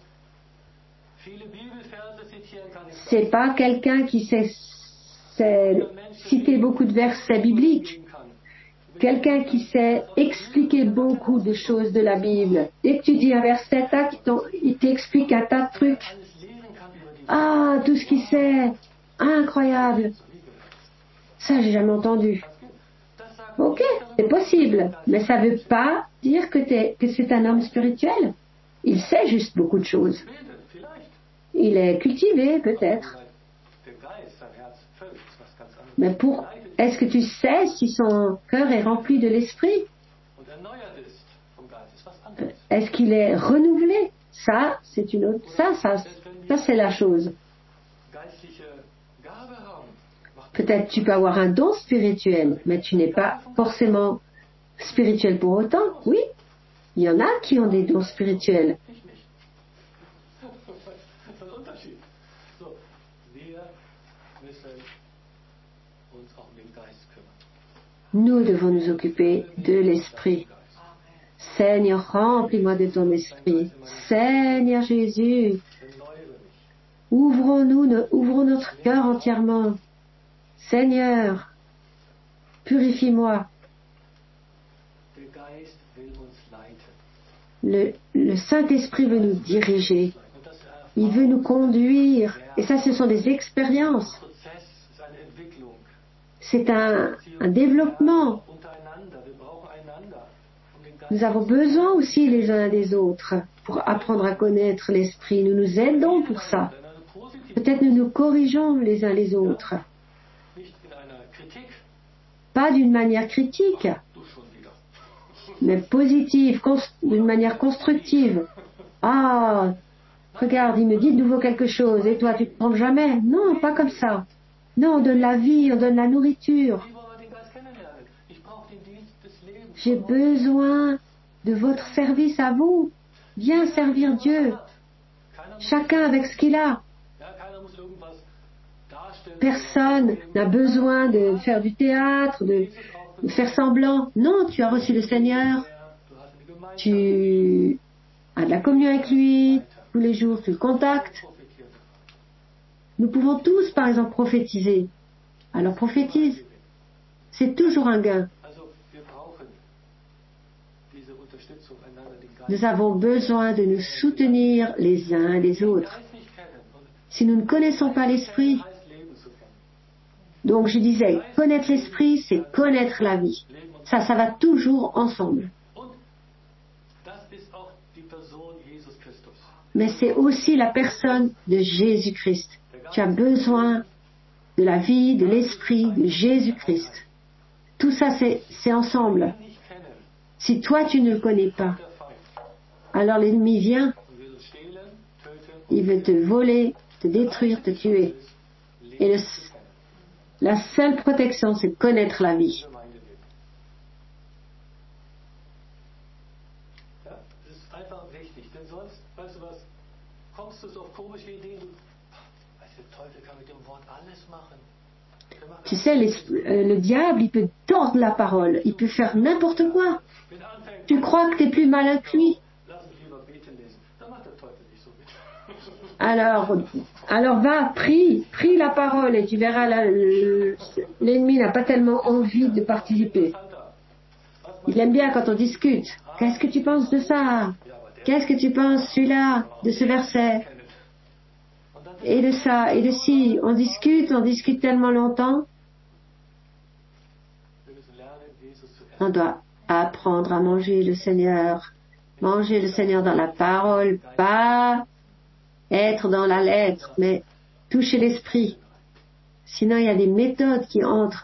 Speaker 1: C'est pas quelqu'un qui sait citer beaucoup de versets bibliques. Quelqu'un qui sait expliquer beaucoup de choses de la Bible. Dès que tu dis un verset, il t'explique un tas de trucs. Ah, tout ce qu'il sait. Incroyable. Ça, j'ai jamais entendu. Ok, c'est possible. Mais ça veut pas dire que c'est un homme spirituel. Il sait juste beaucoup de choses. Il est cultivé, peut-être. Mais est-ce que tu sais si son cœur est rempli de l'esprit? Est-ce qu'il est renouvelé? Ça, c'est une autre. Ça, c'est la chose. Peut-être tu peux avoir un don spirituel, mais tu n'es pas forcément spirituel pour autant. Oui, il y en a qui ont des dons spirituels. Nous devons nous occuper de l'esprit. Seigneur, remplis-moi de ton esprit. Seigneur Jésus, ouvrons notre cœur entièrement. Seigneur, purifie-moi. Le Saint-Esprit veut nous diriger. Il veut nous conduire. Et ça, ce sont des expériences. C'est un développement. Nous avons besoin aussi les uns des autres pour apprendre à connaître l'Esprit. Nous nous aidons pour ça. Peut-être nous nous corrigeons les uns les autres. Pas d'une manière critique, mais positive, d'une manière constructive. Ah, regarde, il me dit de nouveau quelque chose, et toi, tu ne te trompes jamais. Non, pas comme ça. Non, on donne la vie, on donne la nourriture. J'ai besoin de votre service à vous. Viens servir Dieu. Chacun avec ce qu'il a. Personne n'a besoin de faire du théâtre, de faire semblant. Non, tu as reçu le Seigneur. Tu as de la communion avec lui. Tous les jours, tu le contactes. Nous pouvons tous, par exemple, prophétiser. alors prophétise. C'est toujours un gain. Nous avons besoin de nous soutenir les uns les autres. Si nous ne connaissons pas l'Esprit, donc je disais, connaître l'Esprit, c'est connaître la vie. Ça va toujours ensemble. Mais c'est aussi la personne de Jésus-Christ. Tu as besoin de la vie, de l'Esprit, de Jésus-Christ. Tout ça, c'est ensemble. Si toi, tu ne le connais pas, alors l'ennemi vient, il veut te voler, te détruire, te tuer. Et la seule protection, c'est de connaître la vie. Tu sais, le diable, il peut tordre la parole, il peut faire n'importe quoi. Tu crois que tu es plus malin que lui. Alors va, prie la parole et tu verras, l'ennemi n'a pas tellement envie de participer. Il aime bien quand on discute. Qu'est-ce que tu penses de ça? Qu'est-ce que tu penses celui-là, de ce verset? Et de ça, et de ci. On discute tellement longtemps. On doit apprendre à manger le Seigneur. Manger le Seigneur dans la parole, pas être dans la lettre, mais toucher l'esprit. Sinon, il y a des méthodes qui entrent.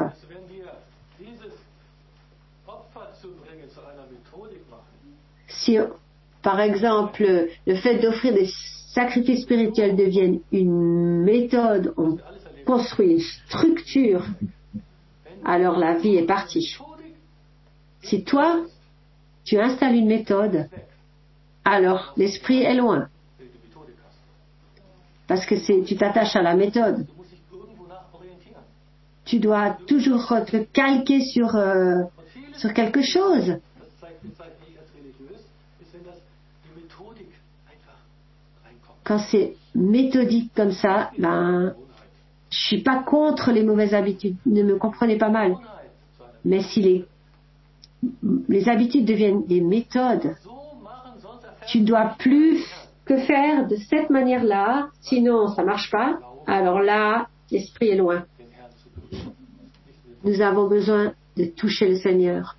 Speaker 1: Si, par exemple, le fait d'offrir des sacrifices spirituels devienne une méthode, on construit une structure, alors la vie est partie. Si toi, tu installes une méthode, alors l'esprit est loin. Parce que tu t'attaches à la méthode. Tu dois toujours te calquer sur quelque chose. Quand c'est méthodique comme ça, je suis pas contre les mauvaises habitudes. Ne me comprenez pas mal. Mais si les habitudes deviennent des méthodes, tu ne dois plus que faire de cette manière-là, sinon ça marche pas. Alors là, l'esprit est loin. Nous avons besoin de toucher le Seigneur.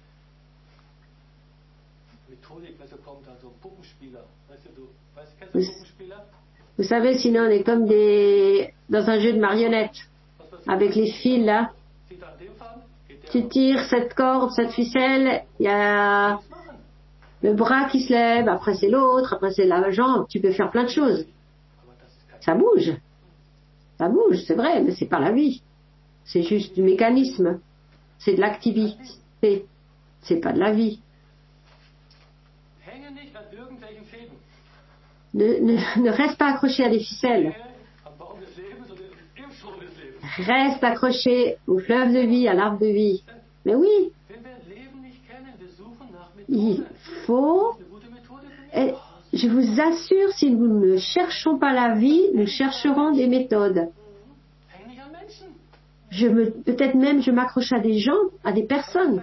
Speaker 1: Vous savez, sinon on est comme dans un jeu de marionnettes, avec les fils là. Tu tires cette corde, cette ficelle, il y a le bras qui se lève, après c'est l'autre, après c'est la jambe. Tu peux faire plein de choses. Ça bouge, c'est vrai, mais c'est pas la vie. C'est juste du mécanisme. C'est de l'activité. C'est pas de la vie. Ne reste pas accroché à des ficelles. Reste accroché au fleuve de vie, à l'arbre de vie. Mais oui, il faut... Et je vous assure, si nous ne cherchons pas la vie, nous chercherons des méthodes. Peut-être même je m'accroche à des gens, à des personnes.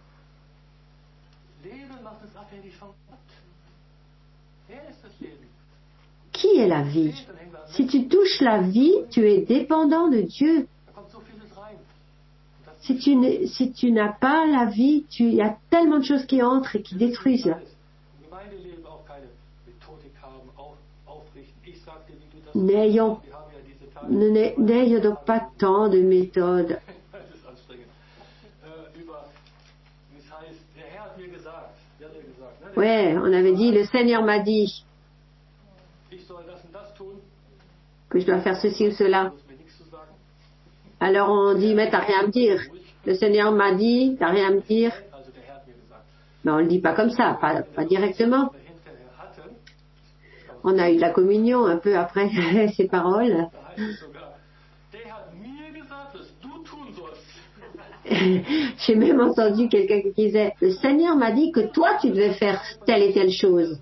Speaker 1: Qui est la vie? Si tu touches la vie, tu es dépendant de Dieu. Si tu n'as pas la vie, il y a tellement de choses qui entrent et qui détruisent. N'ayons donc pas tant de méthodes. Ouais, on avait dit, le Seigneur m'a dit que je dois faire ceci ou cela. Alors on dit, mais t'as rien à me dire. Le Seigneur m'a dit, t'as rien à me dire. Mais on le dit pas comme ça, pas directement. On a eu de la communion un peu après ces paroles. J'ai même entendu quelqu'un qui disait, le Seigneur m'a dit que toi tu devais faire telle et telle chose.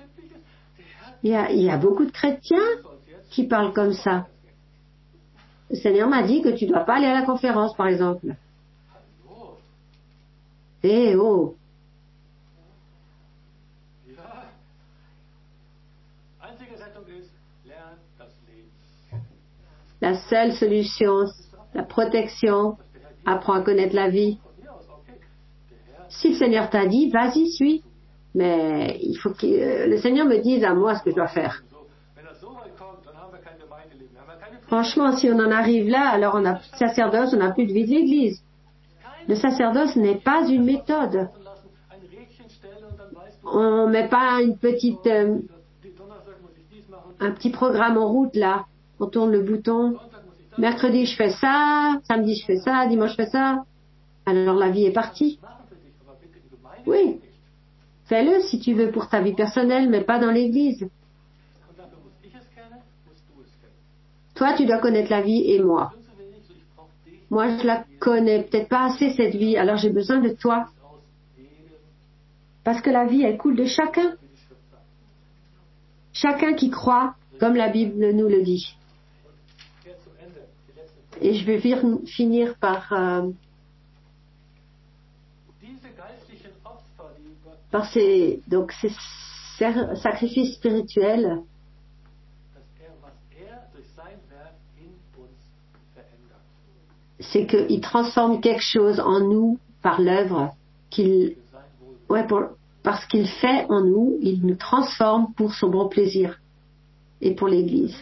Speaker 1: Il y a beaucoup de chrétiens qui parlent comme ça. le Seigneur m'a dit que tu dois pas aller à la conférence, par exemple. Eh oh! La seule solution, la protection, apprends à connaître la vie. Si le Seigneur t'a dit, vas-y, suis. Mais il faut que le Seigneur me dise à moi ce que je dois faire. Franchement, si on en arrive là, alors on a plus de sacerdoce, on n'a plus de vie de l'Église. Le sacerdoce n'est pas une méthode. On met pas une petite, un petit programme en route là. On tourne le bouton. Mercredi je fais ça, samedi je fais ça, dimanche je fais ça. Alors la vie est partie. Oui. Fais-le si tu veux pour ta vie personnelle, mais pas dans l'Église. Toi, tu dois connaître la vie et moi. Moi, je la connais peut-être pas assez cette vie, alors j'ai besoin de toi. Parce que la vie, elle coule de chacun. Chacun qui croit, comme la Bible nous le dit. Et je vais finir par ces sacrifices spirituels. C'est qu'il transforme quelque chose en nous par l'œuvre parce qu'il fait en nous, il nous transforme pour son bon plaisir et pour l'Église.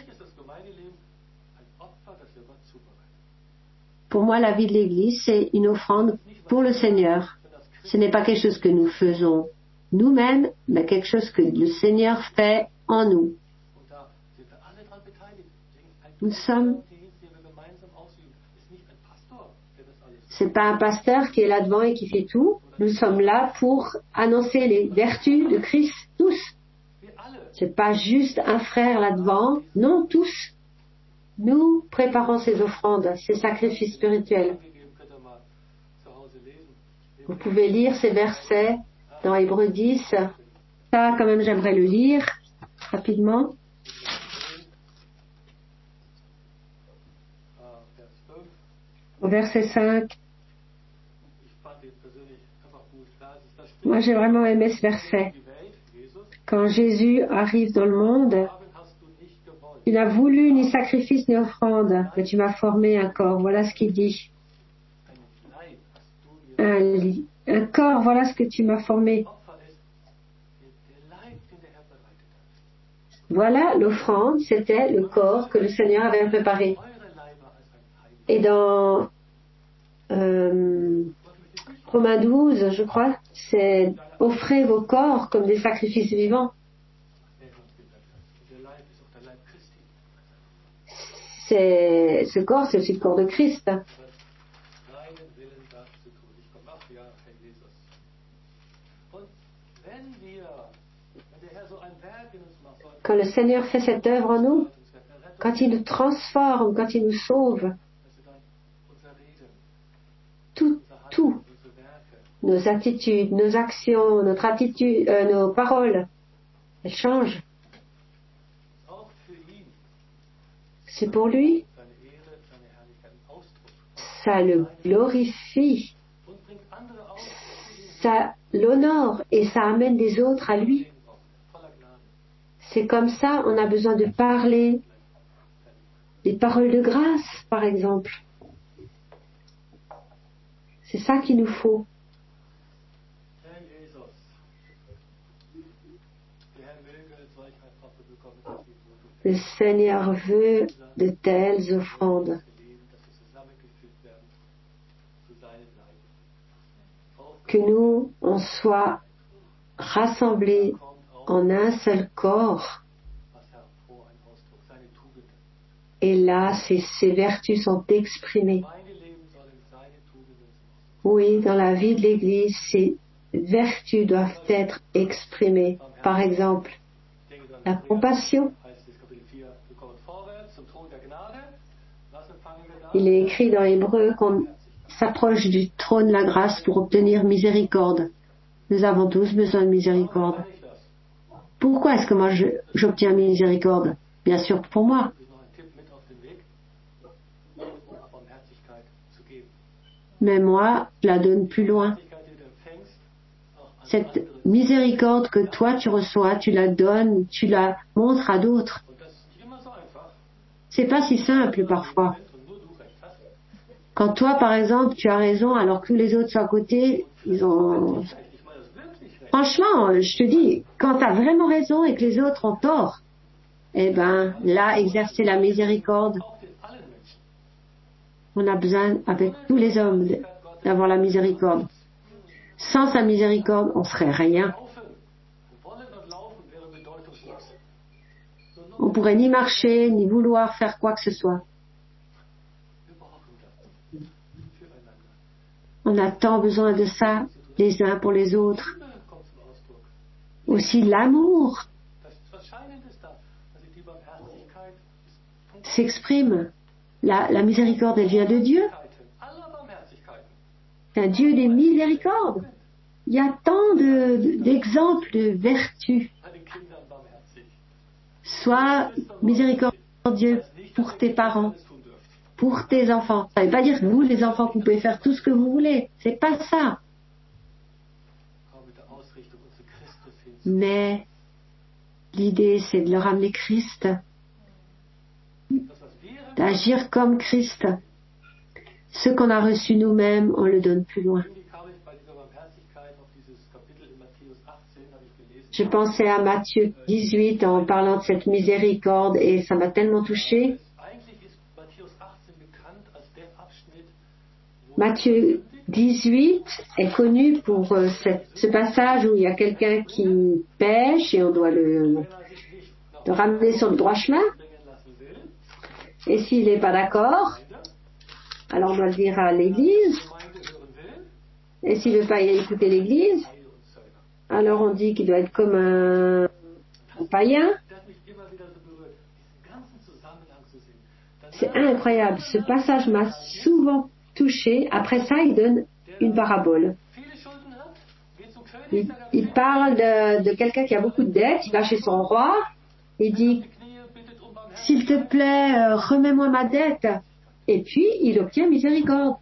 Speaker 1: Pour moi, la vie de l'Église, c'est une offrande pour le Seigneur. Ce n'est pas quelque chose que nous faisons nous-mêmes, mais quelque chose que le Seigneur fait en nous. Nous sommes... C'est pas un pasteur qui est là devant et qui fait tout. Nous sommes là pour annoncer les vertus de Christ, tous. C'est pas juste un frère là devant. Non, tous. Nous préparons ces offrandes, ces sacrifices spirituels. Vous pouvez lire ces versets dans Hébreux 10. Ça, quand même, j'aimerais le lire rapidement. Au verset 5. Moi, j'ai vraiment aimé ce verset. Quand Jésus arrive dans le monde, tu n'as voulu ni sacrifice ni offrande, mais tu m'as formé un corps. Voilà ce qu'il dit. Un corps, voilà ce que tu m'as formé. Voilà, l'offrande, c'était le corps que le Seigneur avait préparé. Et dans Romains 12, je crois, c'est offrez vos corps comme des sacrifices vivants. Ce corps, c'est aussi le corps de Christ. Quand le Seigneur fait cette œuvre en nous, quand il nous transforme, quand il nous sauve, tout, nos attitudes, nos actions, notre attitude, nos paroles, elles changent. C'est pour lui. Ça le glorifie. Ça l'honore et ça amène les autres à lui. C'est comme ça, on a besoin de parler des paroles de grâce, par exemple. C'est ça qu'il nous faut. Le Seigneur veut de telles offrandes. Que nous, on soit rassemblés en un seul corps. Et là, ces vertus sont exprimées. Oui, dans la vie de l'Église, ces vertus doivent être exprimées. Par exemple, la compassion. Il est écrit dans Hébreux qu'on s'approche du trône de la grâce pour obtenir miséricorde. Nous avons tous besoin de miséricorde. Pourquoi est-ce que moi j'obtiens miséricorde? Bien sûr pour moi. Mais moi, je la donne plus loin. Cette miséricorde que toi tu reçois, tu la donnes, tu la montres à d'autres. C'est pas si simple parfois. Quand toi, par exemple, tu as raison alors que tous les autres sont à côté, ils ont... Franchement, je te dis, quand tu as vraiment raison et que les autres ont tort, eh ben, là, exercer la miséricorde. On a besoin, avec tous les hommes, d'avoir la miséricorde. Sans sa miséricorde, on serait rien. On pourrait ni marcher, ni vouloir faire quoi que ce soit. On a tant besoin de ça, les uns pour les autres. Aussi l'amour s'exprime. La miséricorde, elle vient de Dieu. C'est un Dieu des miséricordes. Il y a tant d'exemples de vertus. Sois miséricordieux pour tes parents, pour tes enfants. Ça ne veut pas dire que vous, les enfants, vous pouvez faire tout ce que vous voulez. C'est pas ça. Mais l'idée, c'est de leur amener Christ, d'agir comme Christ. Ce qu'on a reçu nous-mêmes, on le donne plus loin. Je pensais à Matthieu 18 en parlant de cette miséricorde et ça m'a tellement touchée. Matthieu 18 est connu pour ce passage où il y a quelqu'un qui pêche et on doit le ramener sur le droit chemin. Et s'il n'est pas d'accord, alors on doit le dire à l'église. Et s'il ne veut pas écouter l'église, alors on dit qu'il doit être comme un païen. C'est incroyable. Ce passage m'a souvent touché. Après ça, il donne une parabole. Il parle de quelqu'un qui a beaucoup de dettes. Il va chez son roi. Il dit, s'il te plaît, remets-moi ma dette. Et puis, il obtient miséricorde.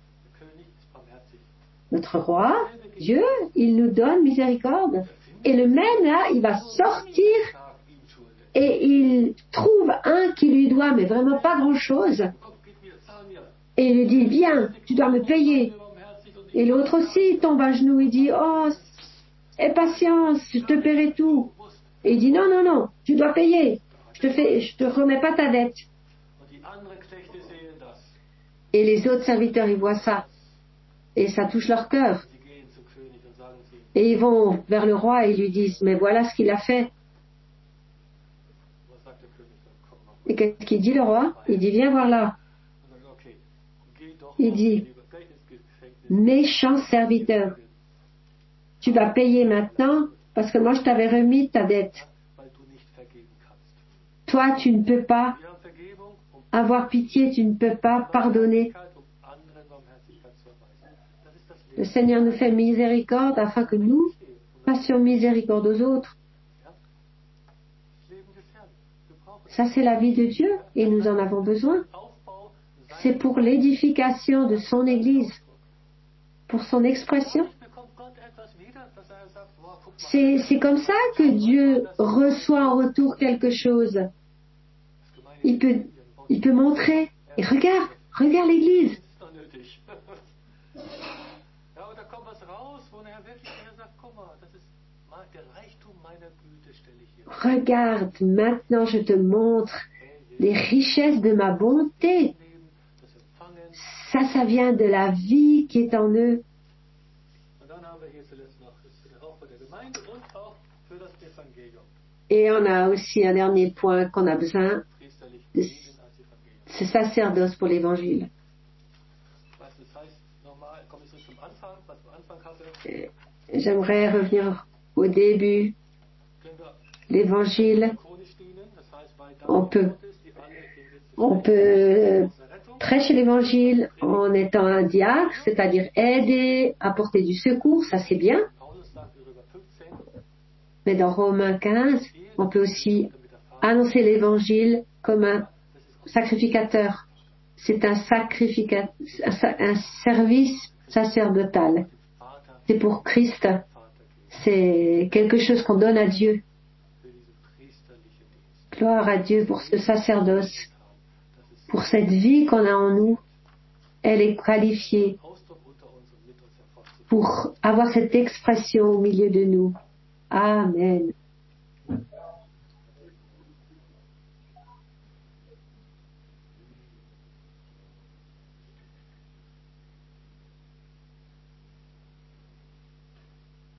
Speaker 1: Notre roi, Dieu, il nous donne miséricorde. Et le même là, il va sortir et il trouve un qui lui doit, mais vraiment pas grand-chose. Et il lui dit, viens, tu dois me payer. Et l'autre aussi, il tombe à genoux, il dit, oh, aie patience, je te paierai tout. Et il dit, non, non, non, tu dois payer. Je te remets pas ta dette. Et les autres serviteurs, ils voient ça. Et ça touche leur cœur. Et ils vont vers le roi et ils lui disent, mais voilà ce qu'il a fait. Et qu'est-ce qu'il dit le roi? Il dit, viens voir là. Il dit, méchant serviteur, tu vas payer maintenant parce que moi je t'avais remis ta dette. Toi, tu ne peux pas avoir pitié, tu ne peux pas pardonner. Le Seigneur nous fait miséricorde afin que nous fassions miséricorde aux autres. Ça, c'est la vie de Dieu et nous en avons besoin. C'est pour l'édification de son Église, pour son expression. C'est comme ça que Dieu reçoit en retour quelque chose. Il peut montrer. Et regarde l'Église. Regarde, maintenant je te montre les richesses de ma bonté. Ça vient de la vie qui est en eux. Et on a aussi un dernier point qu'on a besoin, ce sacerdoce pour l'Évangile. J'aimerais revenir au début. L'Évangile, on peut prêcher l'Évangile en étant un diacre, c'est-à-dire aider, apporter du secours, ça c'est bien. Mais dans Romains 15, on peut aussi annoncer l'Évangile comme un sacrificateur. C'est un service sacerdotale. C'est pour Christ. C'est quelque chose qu'on donne à Dieu. Gloire à Dieu pour ce sacerdoce, pour cette vie qu'on a en nous. Elle est qualifiée pour avoir cette expression au milieu de nous. Amen.